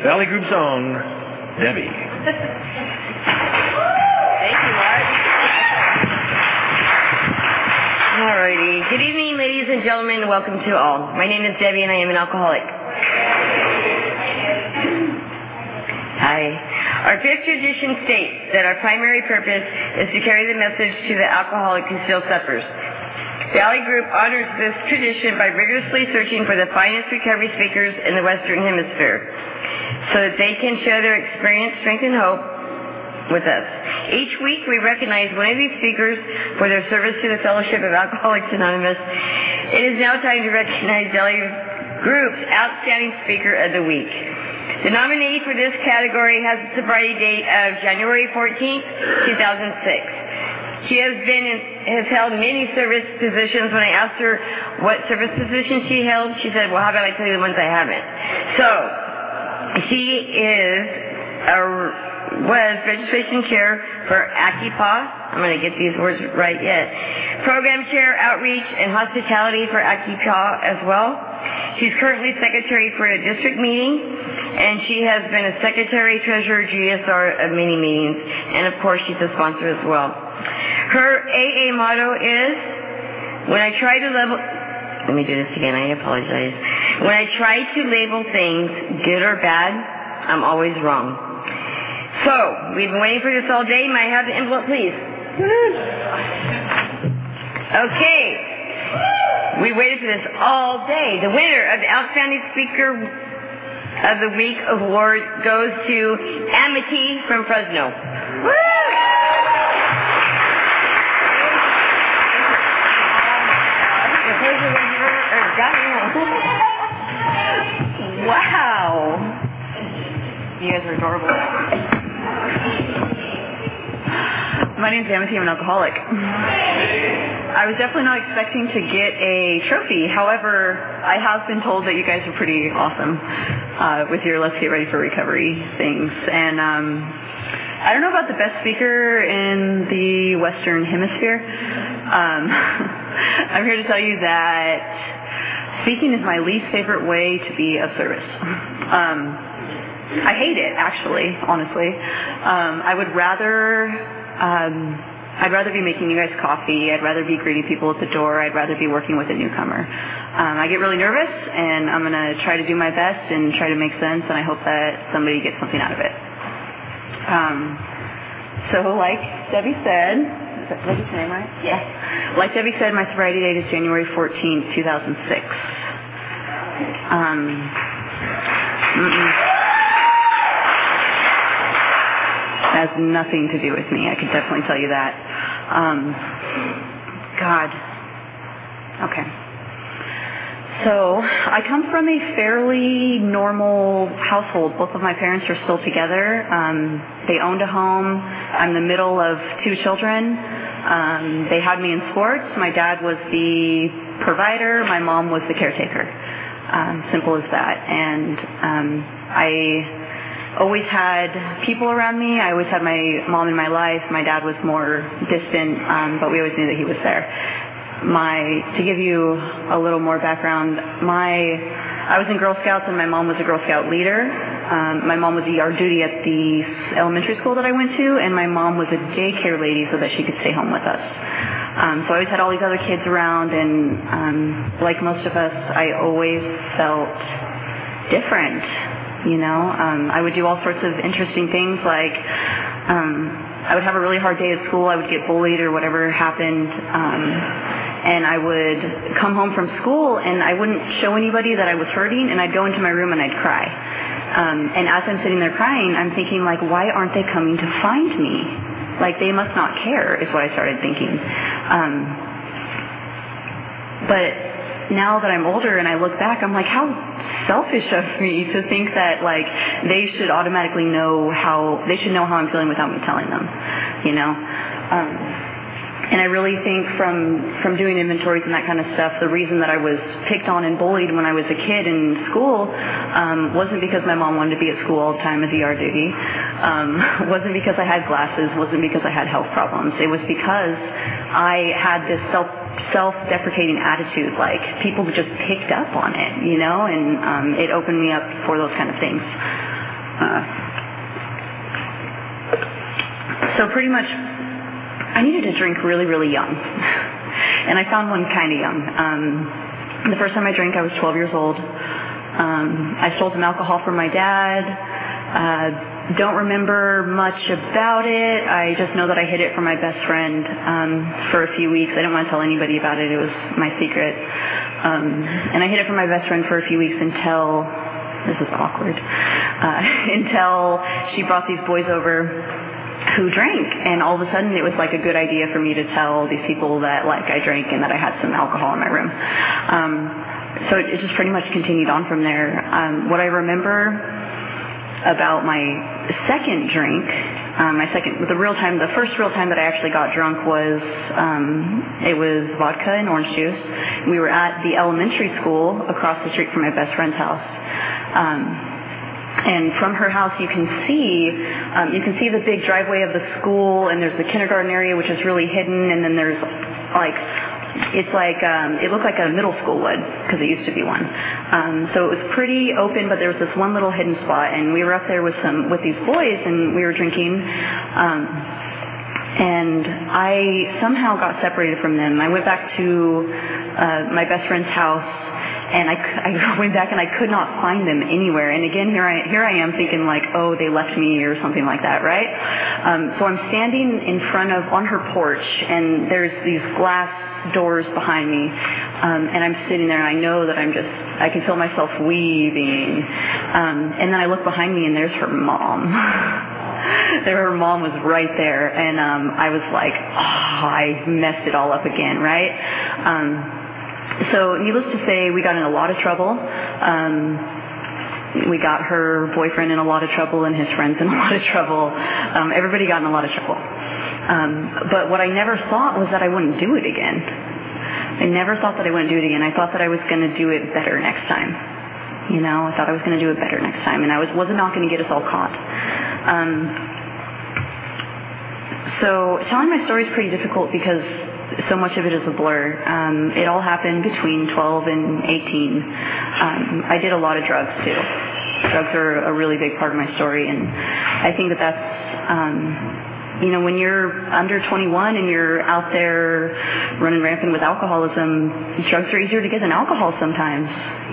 Valley Group's own Debbie. Thank you, Mark. Alrighty. Good evening, ladies and gentlemen. Welcome to all. My name is Debbie, and I am an alcoholic. Hi. Our fifth tradition states that our primary purpose is to carry the message to the alcoholic who still suffers. Valley Group honors this tradition by rigorously searching for the finest recovery speakers in the Western Hemisphere so that they can share their experience, strength, and hope with us. Each week we recognize one of these speakers for their service to the Fellowship of Alcoholics Anonymous. It is now time to recognize Valley Group's outstanding speaker of the week. The nominee for this category has a sobriety date of January 14th, 2006. She has held many service positions. When I asked her what service position she held, she said, well, how about I tell you the ones I haven't? So, she was registration chair for ACIPA. I'm going to get these words right yet. Program chair, outreach, and hospitality for ACIPA as well. She's currently secretary for a district meeting, and she has been a secretary, treasurer, GSR of many meetings, and of course she's a sponsor as well. Her AA motto is, when I try to label, let me do this again, I apologize. When I try to label things good or bad, I'm always wrong. So, we've been waiting for this all day. May I have the envelope, please? Okay. We waited for this all day. The winner of the Outstanding Speaker of the Week award goes to Amity from Fresno. Woo! Wow. You guys are adorable. My name's Amity. I'm an alcoholic. I was definitely not expecting to get a trophy. However, I have been told that you guys are pretty awesome with your Let's Get Ready for Recovery things. And I don't know about the best speaker in the Western Hemisphere. I'm here to tell you that speaking is my least favorite way to be of service. I hate it, actually, honestly. I'd rather be making you guys coffee. I'd rather be greeting people at the door. I'd rather be working with a newcomer. I get really nervous, and I'm going to try to do my best and try to make sense, and I hope that somebody gets something out of it. So like Debbie said, is that Debbie's name, right? Yes. Like Debbie said, my sobriety date is January 14th, 2006. Has nothing to do with me. I could definitely tell you that. God. Okay. So, I come from a fairly normal household. Both of my parents are still together. They owned a home. I'm the middle of two children. They had me in sports. My dad was the provider. My mom was the caretaker. Simple as that. And I always had people around me. I always had my mom in my life. My dad was more distant, but we always knew that he was there. To give you a little more background, I was in Girl Scouts and my mom was a Girl Scout leader. My mom was a yard duty at the elementary school that I went to, and my mom was a daycare lady so that she could stay home with us. So I always had all these other kids around, and like most of us, I always felt different. You know, I would do all sorts of interesting things, like I would have a really hard day at school. I would get bullied or whatever happened, and I would come home from school and I wouldn't show anybody that I was hurting, and I'd go into my room and I'd cry. And as I'm sitting there crying, I'm thinking, like, why aren't they coming to find me? Like, they must not care, is what I started thinking. But now that I'm older and I look back, I'm like, how selfish of me to think that, like, they should automatically know how I'm feeling without me telling them, you know? And I really think from doing inventories and that kind of stuff, the reason that I was picked on and bullied when I was a kid in school wasn't because my mom wanted to be at school all the time as ER duty. Wasn't because I had glasses. Wasn't because I had health problems. It was because I had this self-deprecating attitude. Like, people just picked up on it, you know, and it opened me up for those kind of things. So pretty much, I needed to drink really, really young. And I found one kind of young. The first time I drank, I was 12 years old. I stole some alcohol from my dad. Don't remember much about it. I just know that I hid it from my best friend for a few weeks. I didn't want to tell anybody about it. It was my secret. And I hid it from my best friend for a few weeks until, this is awkward, until she brought these boys over who drank. And all of a sudden it was like a good idea for me to tell these people that like I drank and that I had some alcohol in my room. So it just pretty much continued on from there. What I remember about my second drink, the first real time that I actually got drunk was, it was vodka and orange juice. We were at the elementary school across the street from my best friend's house. And from her house you can see the big driveway of the school, and there's the kindergarten area which is really hidden, and then there's like, it looked like a middle school would, because it used to be one. So it was pretty open, but there was this one little hidden spot, and we were up there with these boys, and we were drinking. And I somehow got separated from them. I went back to my best friend's house, and I went back and I could not find them anywhere. And again, here I am thinking like, oh, they left me or something like that, right? So I'm standing on her porch, and there's these glass doors behind me, and I'm sitting there, and I know that I can feel myself weaving, and then I look behind me, and there's her mom. Her mom was right there, and I was like, oh, I messed it all up again, right? So needless to say, we got in a lot of trouble. We got her boyfriend in a lot of trouble, and his friends in a lot of trouble. Everybody got in a lot of trouble. But what I never thought was that I wouldn't do it again. I never thought that I wouldn't do it again. I thought that I was going to do it better next time. I thought I was going to do it better next time, and I was not going to get us all caught. So telling my story is pretty difficult because so much of it is a blur. It all happened between 12 and 18. I did a lot of drugs too. Drugs are a really big part of my story, and I think that's when you're under 21 and you're out there running rampant with alcoholism, drugs are easier to get than alcohol sometimes,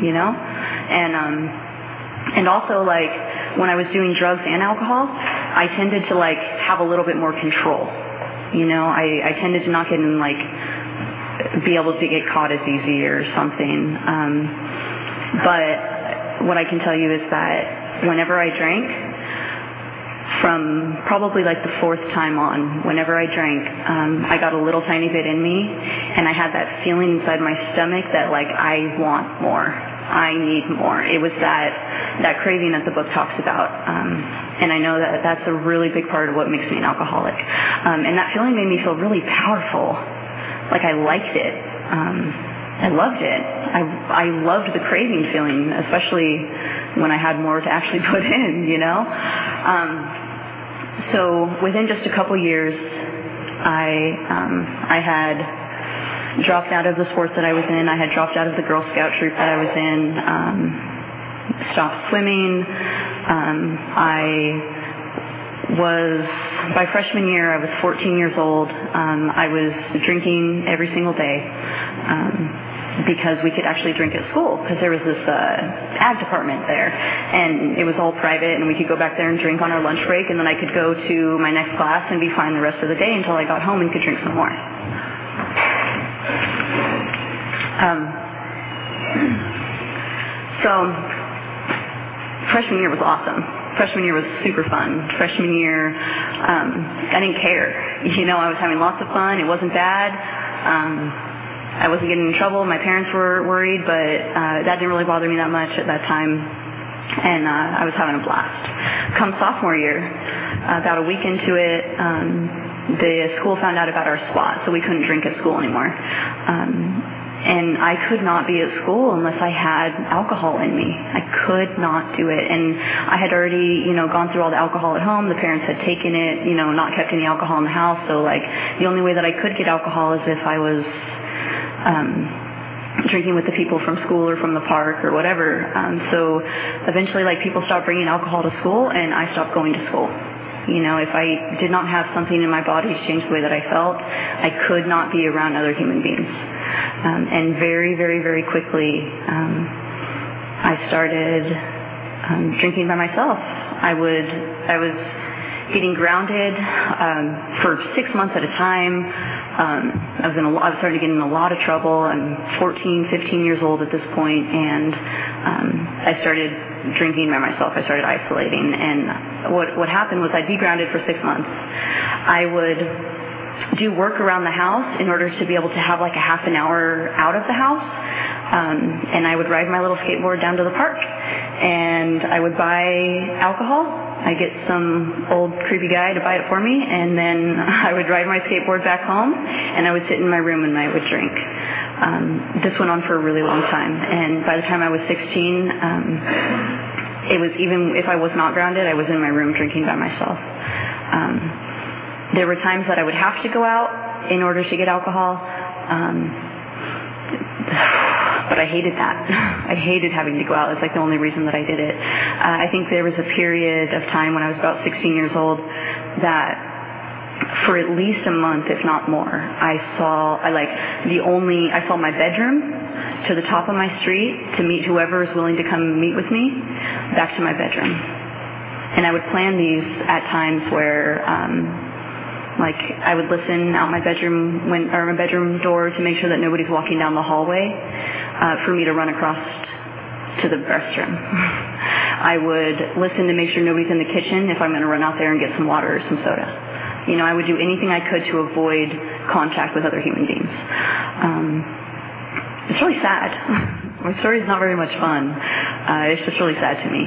and also like when I was doing drugs and alcohol, I tended to like have a little bit more control. I tended to not get in like be able to get caught as easy or something. But what I can tell you is that whenever I drank, from probably like the fourth time on, whenever I drank, I got a little tiny bit in me, and I had that feeling inside my stomach that like I want more, I need more. It was that craving that the book talks about, and I know that that's a really big part of what makes me an alcoholic. And that feeling made me feel really powerful, like I liked it. I loved it. I loved the craving feeling, especially when I had more to actually put in, So within just a couple years, I had dropped out of the sports that I was in. I had dropped out of the Girl Scout troop that I was in, stopped swimming. By freshman year, I was 14 years old. I was drinking every single day. Because we could actually drink at school, because there was this ag department there, and it was all private, and we could go back there and drink on our lunch break, and then I could go to my next class and be fine the rest of the day until I got home and could drink some more. So freshman year was awesome. Freshman year was super fun. Freshman year, I didn't care. I was having lots of fun. It wasn't bad. I wasn't getting in trouble. My parents were worried, but that didn't really bother me that much at that time, and I was having a blast. Come sophomore year, about a week into it, the school found out about our spot, so we couldn't drink at school anymore. And I could not be at school unless I had alcohol in me. I could not do it. And I had already, gone through all the alcohol at home. The parents had taken it, not kept any alcohol in the house. So, like, the only way that I could get alcohol is if I was, drinking with the people from school or from the park or whatever. So eventually, like, people stopped bringing alcohol to school, and I stopped going to school. You know, if I did not have something in my body to change the way that I felt, I could not be around other human beings. And very, very, very quickly, I started drinking by myself. I was getting grounded for 6 months at a time. I was starting to get in a lot of trouble. I'm 14, 15 years old at this point, and I started drinking by myself. I started isolating, and what happened was I'd be grounded for 6 months. I would do work around the house in order to be able to have like a half an hour out of the house, and I would ride my little skateboard down to the park, and I would buy alcohol. I'd get some old creepy guy to buy it for me, and then I would ride my skateboard back home, and I would sit in my room and I would drink. This went on for a really long time, and by the time I was 16, it was, even if I was not grounded, I was in my room drinking by myself. There were times that I would have to go out in order to get alcohol, but I hated that. I hated having to go out. It's like the only reason that I did it. I think there was a period of time when I was about 16 years old that for at least a month, if not more, I saw my bedroom to the top of my street to meet whoever is willing to come meet with me back to my bedroom. And I would plan these at times where I would listen out my bedroom my bedroom door to make sure that nobody's walking down the hallway for me to run across to the restroom. I would listen to make sure nobody's in the kitchen if I'm going to run out there and get some water or some soda. You know, I would do anything I could to avoid contact with other human beings. It's really sad. My story is not very much fun. It's just really sad to me.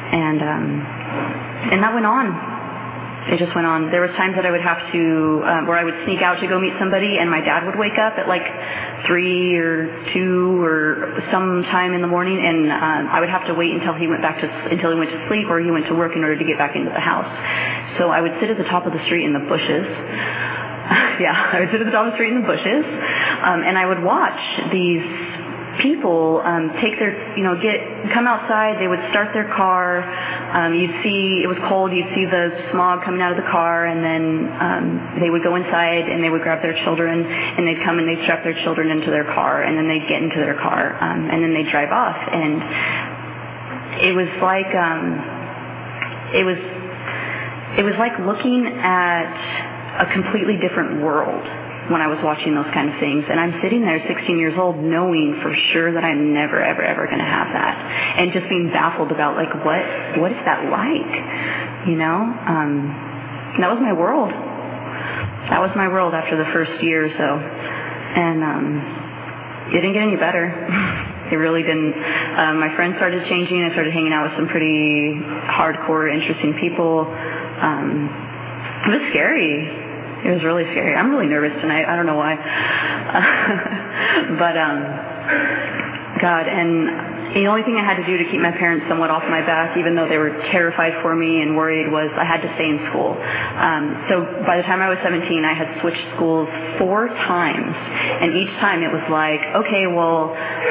And that went on. It just went on. There was times that I would have to, where I would sneak out to go meet somebody, and my dad would wake up at like 3 or 2 or some time in the morning, and I would have to wait until he went to sleep or he went to work in order to get back into the house. So I would sit at the top of the street in the bushes. I would sit at the top of the street in the bushes, and I would watch these people come outside. They would start their car. You'd see, it was cold, you'd see the smog coming out of the car, and then they would go inside and they would grab their children, and they'd come and they'd strap their children into their car, and then they'd get into their car, and then they'd drive off. And it was like it was like looking at a completely different world when I was watching those kind of things. And I'm sitting there 16 years old knowing for sure that I'm never, ever, ever going to have that. And just being baffled about, like, what is that like? You know? That was my world. That was my world after the first year or so. And it didn't get any better. It really didn't. My friends started changing. I started hanging out with some pretty hardcore, interesting people. It was scary. It was really scary. I'm really nervous tonight. I don't know why. But, God, and the only thing I had to do to keep my parents somewhat off my back, even though they were terrified for me and worried, was I had to stay in school. So by the time I was 17, I had switched schools 4 times. And each time it was like, okay, well,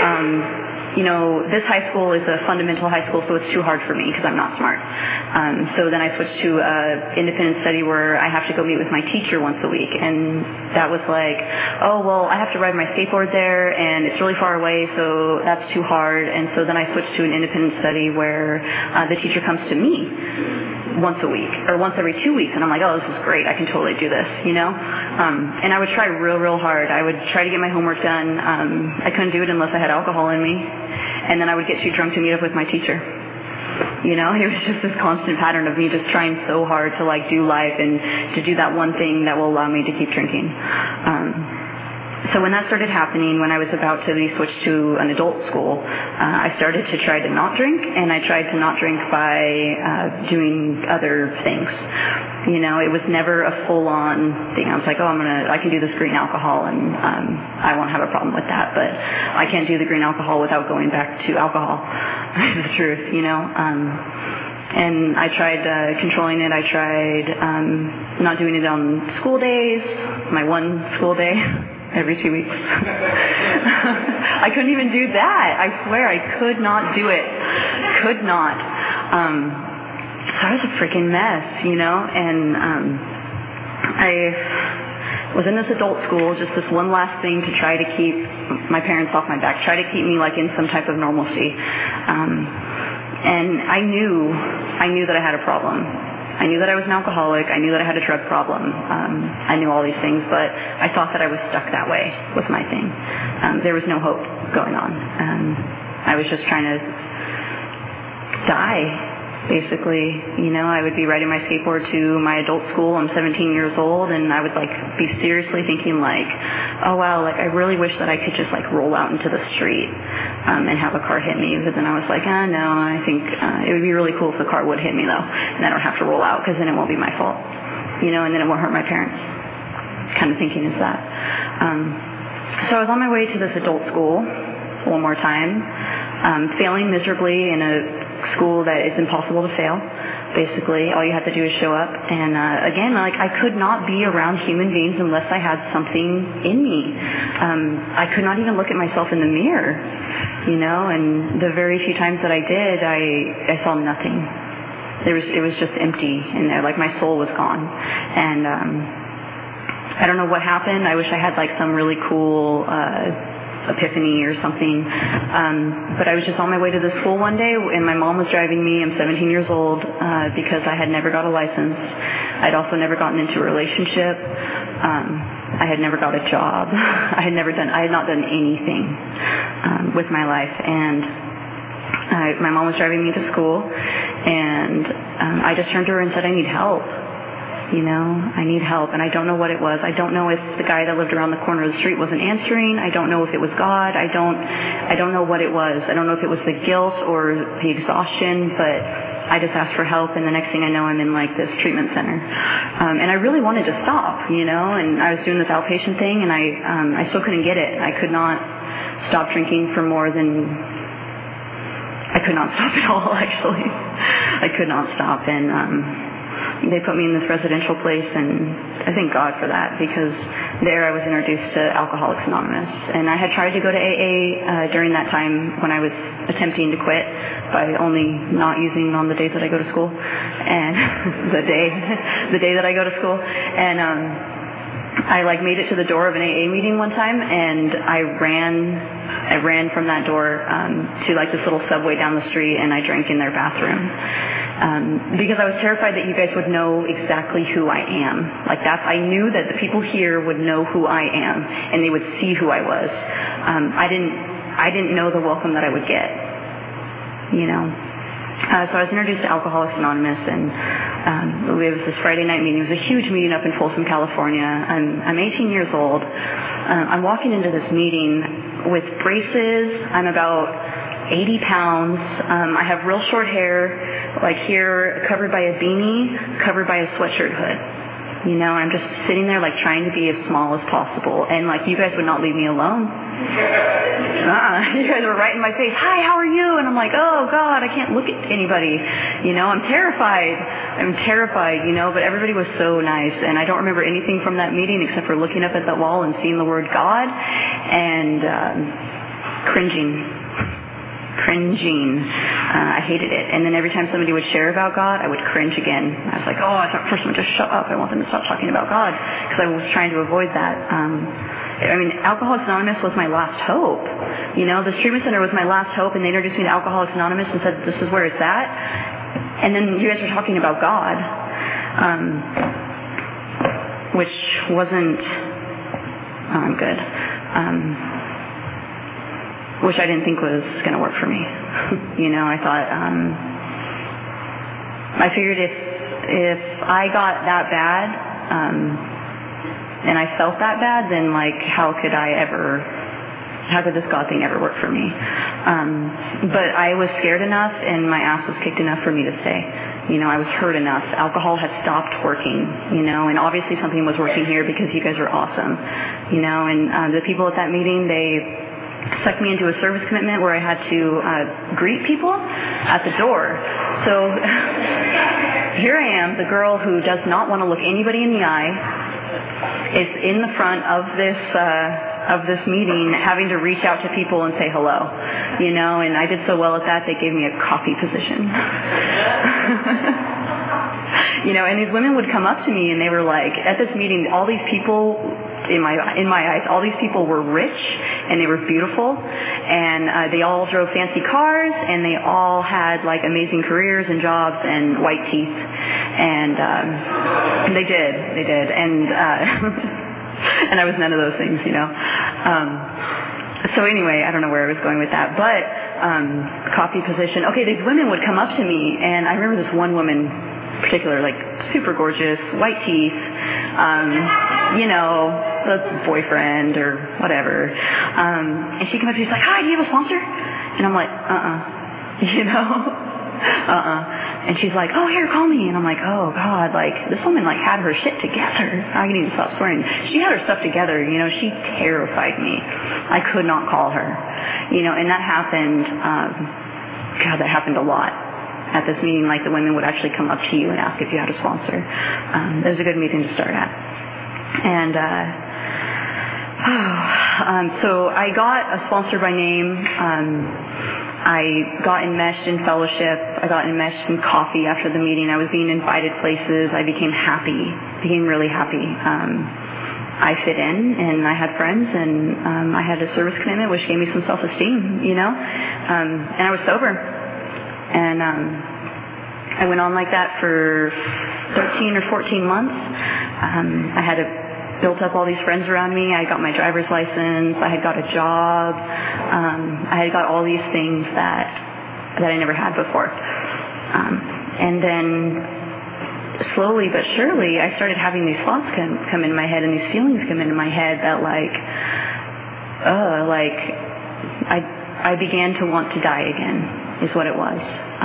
this high school is a fundamental high school, so it's too hard for me because I'm not smart. So then I switched to independent study where I have to go meet with my teacher once a week. And that was like, oh, well, I have to ride my skateboard there, and it's really far away, so that's too hard. And so then I switched to an independent study where the teacher comes to me once a week or once every 2 weeks, and I'm like, oh, this is great. I can totally do this, you know? And I would try real hard. I would try to get my homework done. I couldn't do it unless I had alcohol in me. And then I would get too drunk to meet up with my teacher. You know, it was just this constant pattern of me just trying so hard to, like, do life and to do that one thing that will allow me to keep drinking. So when that started happening, when I was about to be switched to an adult school, I started to try to not drink, and I tried to not drink by doing other things. You know, it was never a full-on thing. I was like, oh, I can do this green alcohol, and I won't have a problem with that, but I can't do the green alcohol without going back to alcohol. It's the truth, you know. And I tried controlling it. I tried not doing it on school days, my one school day. every 2 weeks. I couldn't even do that. I swear I could not do it. Could not. So I was a freaking mess, and I was in this adult school, just this one last thing to try to keep my parents off my back, try to keep me like in some type of normalcy. And I knew that I had a problem. I knew that I was an alcoholic. I knew that I had a drug problem. I knew all these things, but I thought that I was stuck that way was my thing. There was no hope going on. I was just trying to die, basically. I would be riding my skateboard to my adult school. I'm 17 years old, and I would be seriously thinking oh wow, I really wish that I could just roll out into the street and have a car hit me. But then I was no, I think it would be really cool if the car would hit me though, and I don't have to roll out because then it won't be my fault, and then it won't hurt my parents. Kind of thinking is that. So I was on my way to this adult school one more time, failing miserably in a school that it's impossible to fail. Basically, all you have to do is show up. And again, I could not be around human beings unless I had something in me. I could not even look at myself in the mirror, and the very few times that I did, I saw nothing. It was just empty in there, my soul was gone. And I don't know what happened. I wish I had some really cool epiphany or something, but I was just on my way to the school one day, and my mom was driving me. I'm 17 years old because I had never got a license. I'd also never gotten into a relationship. I had never got a job. I had not done anything with my life, and my mom was driving me to school, and I just turned to her and said, I need help. I need help, and I don't know what it was. I don't know if the guy that lived around the corner of the street wasn't answering. I don't know if it was God. I don't know what it was. I don't know if it was the guilt or the exhaustion, but I just asked for help, and the next thing I know, I'm in this treatment center. And I really wanted to stop, and I was doing this outpatient thing, and I still couldn't get it. I could not stop drinking for more than... I could not stop at all, actually. I could not stop, and... they put me in this residential place, and I thank God for that, because there I was introduced to Alcoholics Anonymous. And I had tried to go to AA during that time when I was attempting to quit by only not using on the days that I go to school, and the day that I go to school. And I made it to the door of an AA meeting one time, and I ran from that door to this little Subway down the street, and I drank in their bathroom. Because I was terrified that you guys would know exactly who I am. I knew that the people here would know who I am, and they would see who I was. I didn't know the welcome that I would get, So I was introduced to Alcoholics Anonymous, and it was this Friday night meeting. It was a huge meeting up in Folsom, California. I'm 18 years old. I'm walking into this meeting with braces. I'm about 80 pounds. I have real short hair, here, covered by a beanie, covered by a sweatshirt hood. I'm just sitting there trying to be as small as possible. And you guys would not leave me alone. You guys were right in my face. Hi, how are you? And I'm oh God, I can't look at anybody. I'm terrified, but everybody was so nice. And I don't remember anything from that meeting except for looking up at that wall and seeing the word God and cringing. I hated it. And then every time somebody would share about God, I would cringe again. I was I thought first one, just shut up. I want them to stop talking about God, because I was trying to avoid that. Alcoholics Anonymous was my last hope. This treatment center was my last hope, and they introduced me to Alcoholics Anonymous and said, this is where it's at. And then you guys were talking about God, which wasn't good. Which I didn't think was going to work for me. I thought, I figured if I got that bad, and I felt that bad, then how could this God thing ever work for me? But I was scared enough, and my ass was kicked enough for me to stay. I was hurt enough. Alcohol had stopped working, and obviously something was working here because you guys were awesome, and the people at that meeting, they sucked me into a service commitment where I had to greet people at the door. So here I am, the girl who does not want to look anybody in the eye, is in the front of this meeting, having to reach out to people and say hello, and I did so well at that, they gave me a coffee position. And these women would come up to me and they were like, at this meeting, all these people, in my eyes, all these people were rich and they were beautiful, and they all drove fancy cars, and they all had like amazing careers and jobs and white teeth, and they did, and and I was none of those things, So anyway, I don't know where I was going with that, but coffee position. Okay, these women would come up to me, and I remember this one woman in particular, like super gorgeous, white teeth, the boyfriend or whatever. And she came up to me, she's like, "Hi, do you have a sponsor?" And I'm like, And she's like, "Oh, here, call me." And I'm like, oh God, like this woman like had her shit together. I need to stop swearing. She had her stuff together, she terrified me. I could not call her, and that happened, God, that happened a lot at this meeting. Like the women would actually come up to you and ask if you had a sponsor. It was a good meeting to start at. And, so I got a sponsor by name. I got enmeshed in fellowship. I got enmeshed in coffee after the meeting. I was being invited places. I became really happy. I fit in, and I had friends, and I had a service commitment, which gave me some self-esteem, and I was sober. And I went on like that for 13 or 14 months. I had built up all these friends around me. I got my driver's license. I had got a job. I had got all these things that I never had before. And then slowly but surely, I started having these thoughts come in my head, and these feelings come into my head that I began to want to die again, is what it was.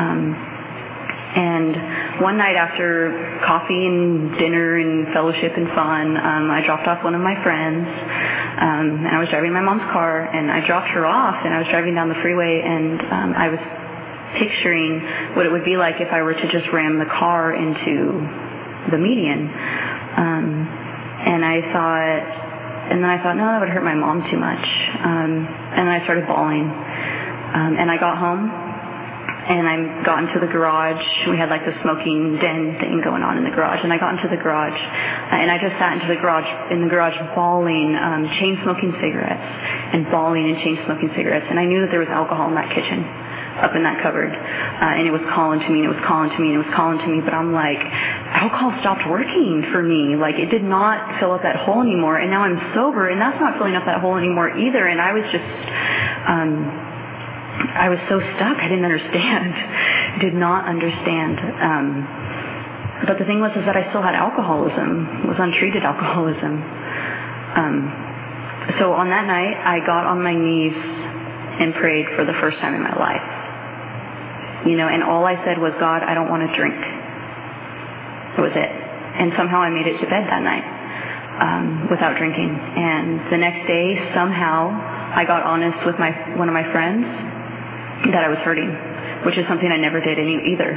And one night after coffee and dinner and fellowship and fun, I dropped off one of my friends, and I was driving my mom's car, and I dropped her off, and I was driving down the freeway, and I was picturing what it would be like if I were to just ram the car into the median. And I thought, no, that would hurt my mom too much. And I started bawling. And I got home, and I got into the garage. We had like the smoking den thing going on in the garage, and I got into the garage, and I just sat in the garage bawling, chain smoking cigarettes, and bawling and chain smoking cigarettes. And I knew that there was alcohol in that kitchen, up in that cupboard, and it was calling to me, and it was calling to me, and it was calling to me. But I'm like, alcohol stopped working for me. Like it did not fill up that hole anymore. And now I'm sober, and that's not filling up that hole anymore either. And I was just I was so stuck. I didn't understand. Did not understand. But the thing was is that I still had alcoholism. It was untreated alcoholism. So on that night, I got on my knees and prayed for the first time in my life. And all I said was, God, I don't want to drink. That was it. And somehow I made it to bed that night without drinking. And the next day, somehow, I got honest with one of my friends that I was hurting, which is something I never did either,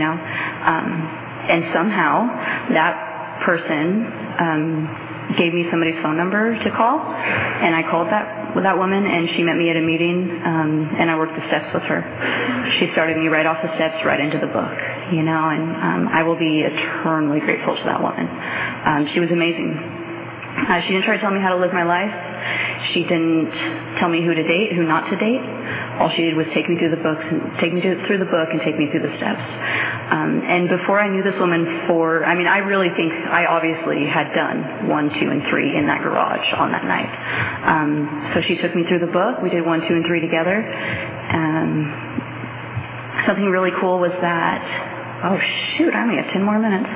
and somehow that person gave me somebody's phone number to call, and I called that woman, and she met me at a meeting, and I worked the steps with her. She started me right off the steps, right into the book, and I will be eternally grateful to that woman. She was amazing. She didn't try to tell me how to live my life. She didn't tell me who to date, who not to date. All she did was take me through the book and take me through the steps. And before I knew this woman I really think I obviously had done 1, 2, and 3 in that garage on that night. So she took me through the book. We did 1, 2, and 3 together. Something really cool was that, oh shoot, I only have 10 more minutes.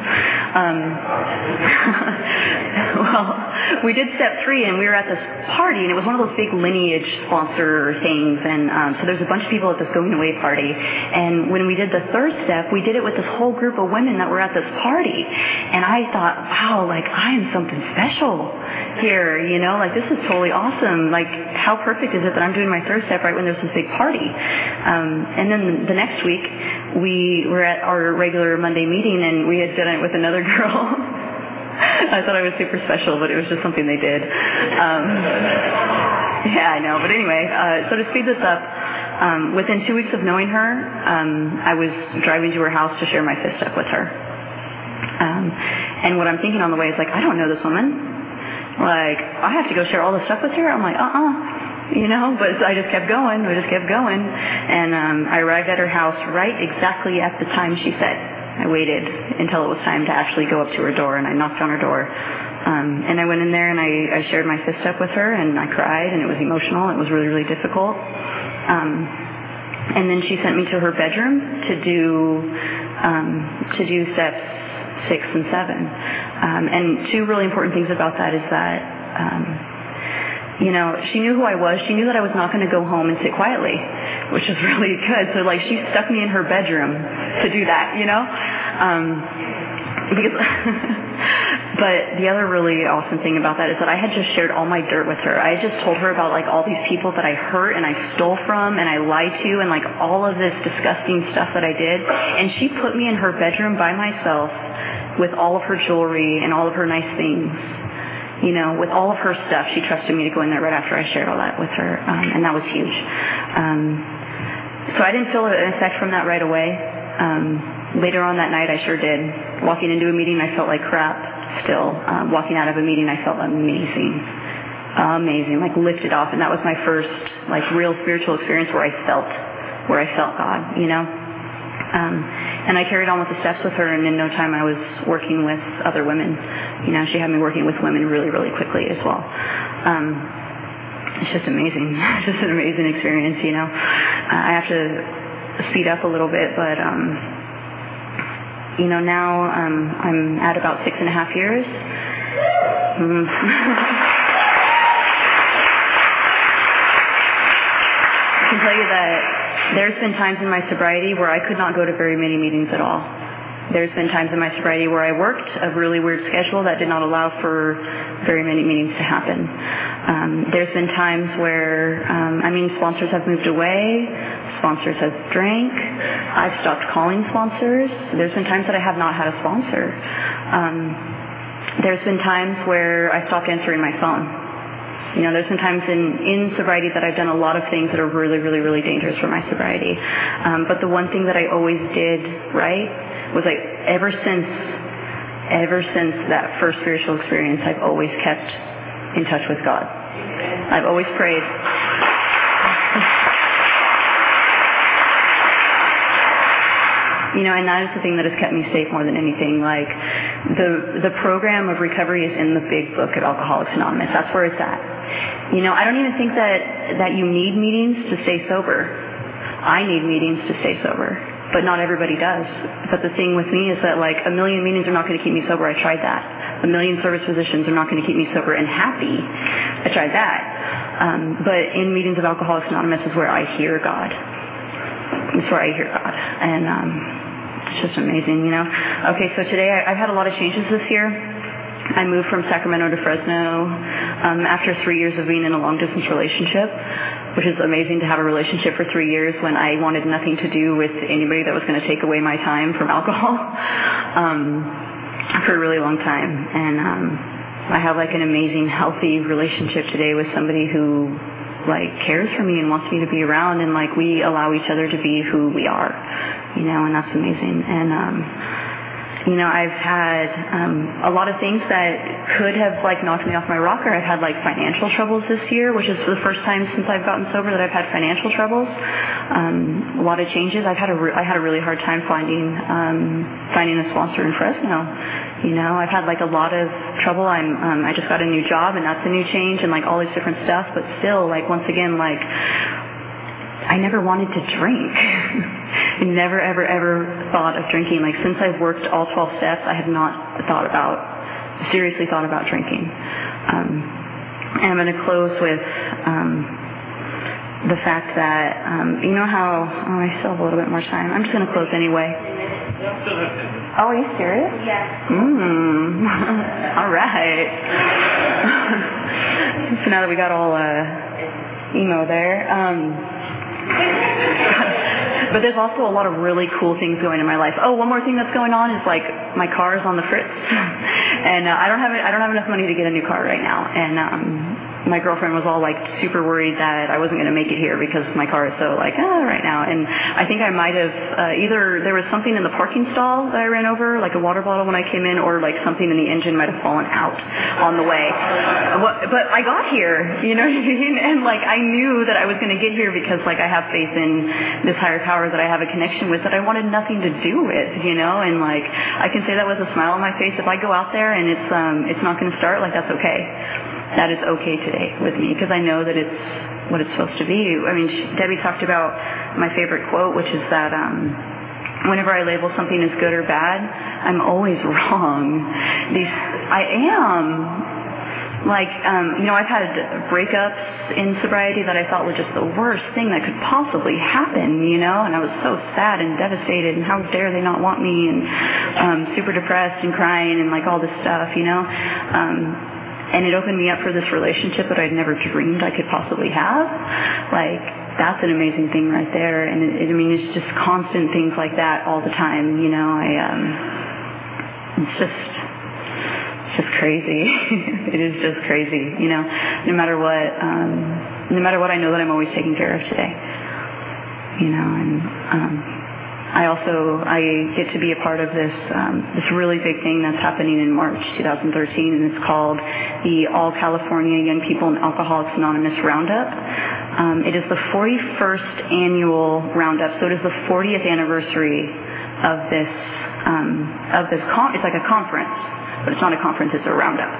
Well, we did step 3, and we were at this party, and it was one of those big lineage sponsor things, and so there's a bunch of people at this going away party, and when we did the third step, we did it with this whole group of women that were at this party, and I thought, wow, like I am something special here, this is totally awesome. Like, how perfect is it that I'm doing my third step right when there's this big party? And then the next week, we were at our regular Monday meeting, and we had done it with another girl. I thought I was super special, but it was just something they did. Yeah, I know. But anyway, so to speed this up, within 2 weeks of knowing her, I was driving to her house to share my fifth step with her. And what I'm thinking on the way is like, I don't know this woman. Like, I have to go share all this stuff with her? I'm like, but I just kept going. And I arrived at her house right exactly at the time she said. I waited until it was time to actually go up to her door, and I knocked on her door. And I went in there and I shared my fifth step with her, and I cried, and it was emotional. It was really, really difficult. And then she sent me to her bedroom to do steps 6 and 7. And two really important things about that is that, she knew who I was. She knew that I was not going to go home and sit quietly, which is really good. So, she stuck me in her bedroom to do that, because but the other really awesome thing about that is that I had just shared all my dirt with her. I had just told her about, all these people that I hurt and I stole from and I lied to and, all of this disgusting stuff that I did. And she put me in her bedroom by myself with all of her jewelry and all of her nice things. With all of her stuff, she trusted me to go in there right after I shared all that with her, and that was huge. So I didn't feel an effect from that right away. Later on that night, I sure did. Walking into a meeting, I felt like crap still. Walking out of a meeting, I felt amazing, lifted off, and that was my first, real spiritual experience where I felt God, And I carried on with the steps with her, and in no time I was working with other women. She had me working with women really, really quickly as well. It's just amazing. It's just an amazing experience, I have to speed up a little bit, but, now I'm at about 6.5 years. I can tell you that there's been times in my sobriety where I could not go to very many meetings at all. There's been times in my sobriety where I worked a really weird schedule that did not allow for very many meetings to happen. There's been times where, sponsors have moved away, sponsors have drank, I've stopped calling sponsors. There's been times that I have not had a sponsor. There's been times where I stopped answering my phone. There's been times in sobriety that I've done a lot of things that are really, really, really dangerous for my sobriety. But the one thing that I always did right was ever since that first spiritual experience, I've always kept in touch with God. I've always prayed. And that is the thing that has kept me safe more than anything. The program of recovery is in the big book of Alcoholics Anonymous. That's where it's at. I don't even think that you need meetings to stay sober. I need meetings to stay sober, but not everybody does. But the thing with me is that 1 million meetings are not going to keep me sober. I tried that. 1 million service positions are not going to keep me sober and happy. I tried that. But in meetings of Alcoholics Anonymous is where I hear God. It's where I hear God. And it's just amazing, Okay, so today I've had a lot of changes this year. I moved from Sacramento to Fresno after 3 years of being in a long-distance relationship, which is amazing to have a relationship for 3 years when I wanted nothing to do with anybody that was going to take away my time from alcohol for a really long time. And I have an amazing, healthy relationship today with somebody who cares for me and wants me to be around, and we allow each other to be who we are, and that's amazing. And I've had a lot of things that could have knocked me off my rocker. I've had financial troubles this year, which is the first time since I've gotten sober that I've had financial troubles. A lot of changes. I had a really hard time finding a sponsor in Fresno. I've had a lot of trouble. I just got a new job, and that's a new change, and all this different stuff. But still, once again, I never wanted to drink. I never, ever, ever thought of drinking. Since I've worked all 12 steps, I have not seriously thought about drinking. And I'm going to close with the fact that, I still have a little bit more time. I'm just going to close anyway. Oh, are you serious? Yeah. All right. So now that we got all emo there. But there's also a lot of really cool things going in my life. Oh, one more thing that's going on is my car is on the fritz. And I don't have enough money to get a new car right now. And my girlfriend was all like super worried that I wasn't going to make it here because my car is so like right now. And I think I might have either there was something in the parking stall that I ran over, like a water bottle when I came in, or like something in the engine might have fallen out on the way. But I got here, you know what I mean? And like I knew that I was going to get here because like I have faith in this higher power that I have a connection with that I wanted nothing to do with, you know. And like I can say that with a smile on my face. If I go out there and it's not going to start, like that's okay. That is okay today with me because I know that it's what it's supposed to be. I mean, Debbie talked about my favorite quote, which is that whenever I label something as good or bad, I'm always wrong. I am. Like, you know, I've had breakups in sobriety that I thought were just the worst thing that could possibly happen, you know, and I was so sad and devastated and how dare they not want me and super depressed and crying and like all this stuff, you know. And it opened me up for this relationship that I'd never dreamed I could possibly have. Like, that's an amazing thing right there. And I mean, it's just constant things like that all the time, you know. It's just crazy. It is just crazy, you know. No matter what, I know that I'm always taken care of today, you know. And I get to be a part of this really big thing that's happening in March 2013, and it's called the All California Young People and Alcoholics Anonymous Roundup. It is the 41st annual roundup, so it is the 40th anniversary of this. It's like a conference, but it's not a conference; it's a roundup.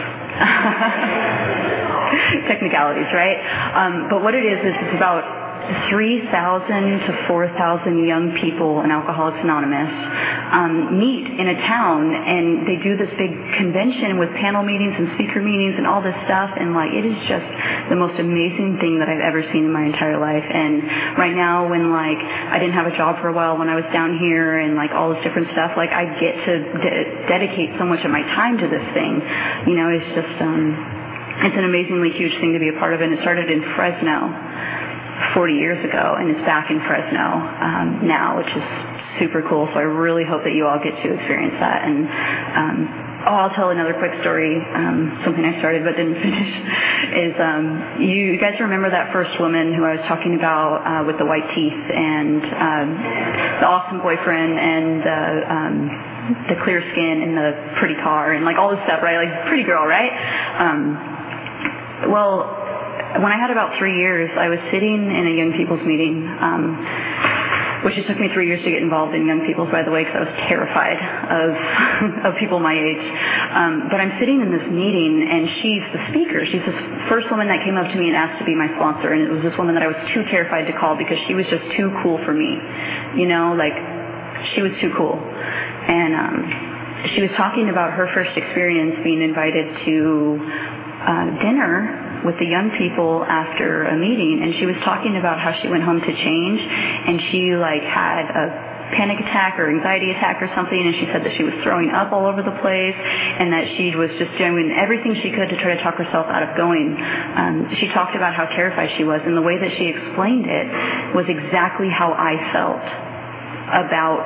Technicalities, right? But what it is it's about 3,000 to 4,000 young people in Alcoholics Anonymous meet in a town, and they do this big convention with panel meetings and speaker meetings and all this stuff, and like it is just the most amazing thing that I've ever seen in my entire life. And right now, when like I didn't have a job for a while, when I was down here and like all this different stuff, like I get to dedicate so much of my time to this thing. You know, it's just it's an amazingly huge thing to be a part of, and it started in Fresno 40 years ago, and it's back in Fresno now, which is super cool. So I really hope that you all get to experience that. And I'll tell another quick story, something I started but didn't finish, is you guys remember that first woman who I was talking about with the white teeth and the awesome boyfriend and the clear skin and the pretty car and like all this stuff, right? Like pretty girl, right? Well, when I had about 3 years, I was sitting in a young people's meeting, which it took me 3 years to get involved in young people's, by the way, because I was terrified of people my age. But I'm sitting in this meeting, and she's the speaker. She's this first woman that came up to me and asked to be my sponsor, and it was this woman that I was too terrified to call because she was just too cool for me. You know, like, she was too cool. And she was talking about her first experience being invited to dinner with the young people after a meeting, and she was talking about how she went home to change, and she like had a panic attack or anxiety attack or something, and she said that she was throwing up all over the place and that she was just doing everything she could to try to talk herself out of going. She talked about how terrified she was, and the way that she explained it was exactly how I felt about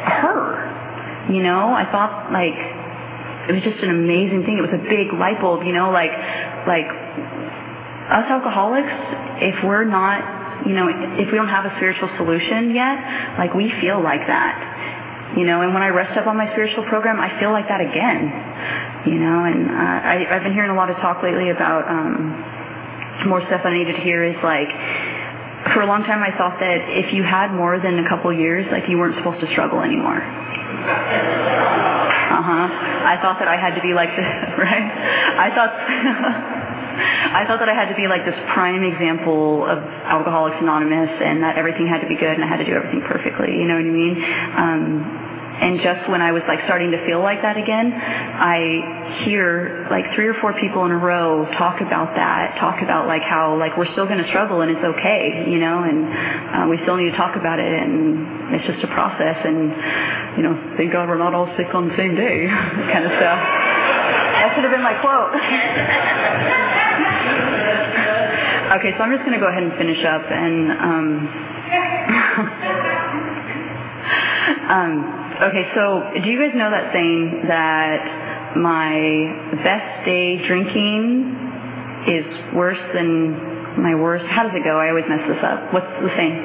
her. You know, I thought like it was just an amazing thing. It was a big light bulb, you know, like us alcoholics, if we're not, you know, if we don't have a spiritual solution yet, like we feel like that, you know. And when I rest up on my spiritual program, I feel like that again, you know. And I've been hearing a lot of talk lately about more stuff I needed to hear is like, for a long time I thought that if you had more than a couple years, like you weren't supposed to struggle anymore. I thought that I had to be like this, right? I thought that I had to be like this prime example of Alcoholics Anonymous and that everything had to be good and I had to do everything perfectly, you know what I mean? And just when I was like starting to feel like that again, I hear like 3 or 4 people in a row talk about like how like we're still going to struggle and it's okay, you know, and we still need to talk about it and it's just a process and, you know, thank God we're not all sick on the same day kind of stuff. That should have been my quote. Okay, so I'm just going to go ahead and finish up and okay, so do you guys know that saying that my best day drinking is worse than my worst. How does it go? I always mess this up. What's the saying?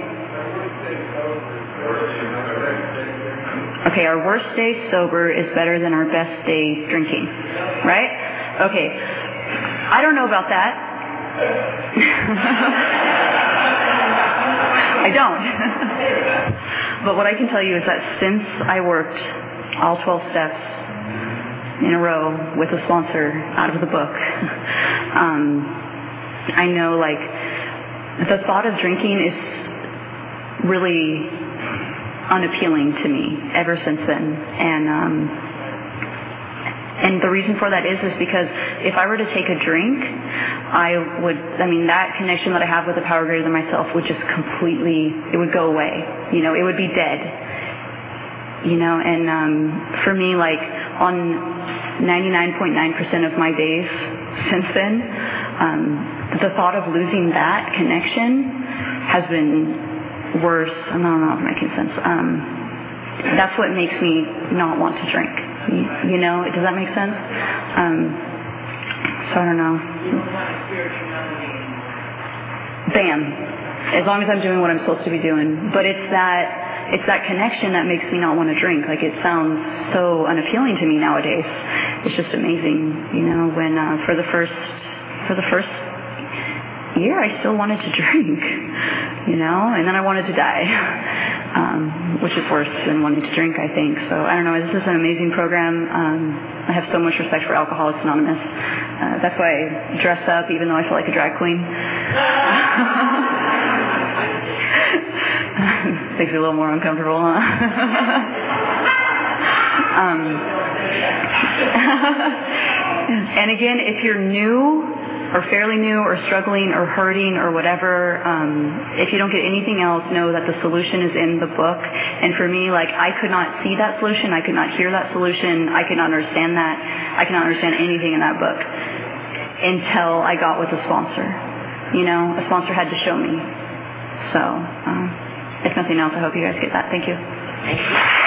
Okay, our worst day sober is better than our best day drinking, right? Okay, I don't know about that. I don't. But what I can tell you is that since I worked all 12 steps in a row with a sponsor out of the book, I know, like, the thought of drinking is really unappealing to me ever since then. And the reason for that is because if I were to take a drink, that connection that I have with the power greater than myself would just completely, it would go away. You know, it would be dead. You know, and for me, like, on 99.9% of my days since then, the thought of losing that connection has been worse. I don't know if I'm making sense. That's what makes me not want to drink. You know, does that make sense? So I don't know. Bam. As long as I'm doing what I'm supposed to be doing. But it's that connection that makes me not want to drink. Like, it sounds so unappealing to me nowadays. It's just amazing, you know, when for the first year I still wanted to drink, you know, and then I wanted to die, which is worse than wanting to drink, I think. So I don't know, this is an amazing program. I have so much respect for Alcoholics Anonymous. That's why I dress up even though I feel like a drag queen. Makes me a little more uncomfortable, huh? And again, if you're new or fairly new or struggling or hurting or whatever, if you don't get anything else, know that the solution is in the book. And for me, like, I could not see that solution. I could not hear that solution. I could not understand that. I could not understand anything in that book until I got with a sponsor. You know, a sponsor had to show me. So, if nothing else, I hope you guys get that. Thank you. Thank you.